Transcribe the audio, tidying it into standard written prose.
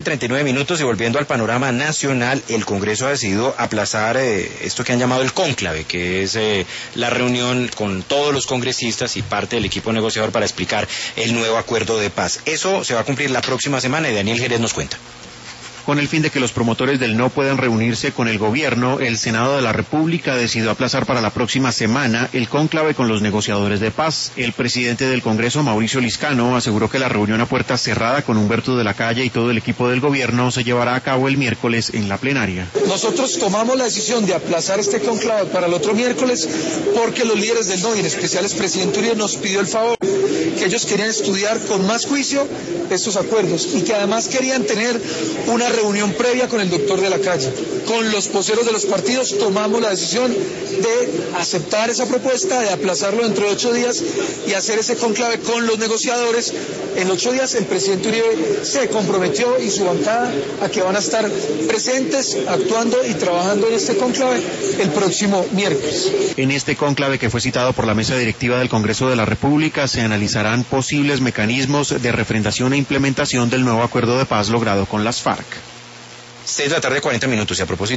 7:39 y volviendo al panorama nacional, el Congreso ha decidido aplazar esto que han llamado el cónclave, que es la reunión con todos los congresistas y parte del equipo negociador para explicar el nuevo acuerdo de paz. Eso se va a cumplir la próxima semana y Daniel Jerez nos cuenta. Con el fin de que los promotores del no puedan reunirse con el gobierno, el Senado de la República decidió aplazar para la próxima semana el cónclave con los negociadores de paz. El presidente del Congreso, Mauricio Liscano, aseguró que la reunión a puerta cerrada con Humberto de la Calle y todo el equipo del gobierno se llevará a cabo el miércoles en la plenaria. Nosotros tomamos la decisión de aplazar este cónclave para el otro miércoles porque los líderes del no, y en especial el presidente Uribe, nos pidió el favor, que ellos querían estudiar con más juicio estos acuerdos y que además querían tener una reunión previa con el doctor de la Calle. Con los voceros de los partidos tomamos la decisión de aceptar esa propuesta, de aplazarlo dentro de 8 días y hacer ese cónclave con los negociadores. En 8 días el presidente Uribe se comprometió y su bancada a que van a estar presentes, actuando y trabajando en este cónclave el próximo miércoles. En este cónclave, que fue citado por la mesa directiva del Congreso de la República, se analizarán posibles mecanismos de refrendación e implementación del nuevo acuerdo de paz logrado con las FARC. 6:40 y a propósito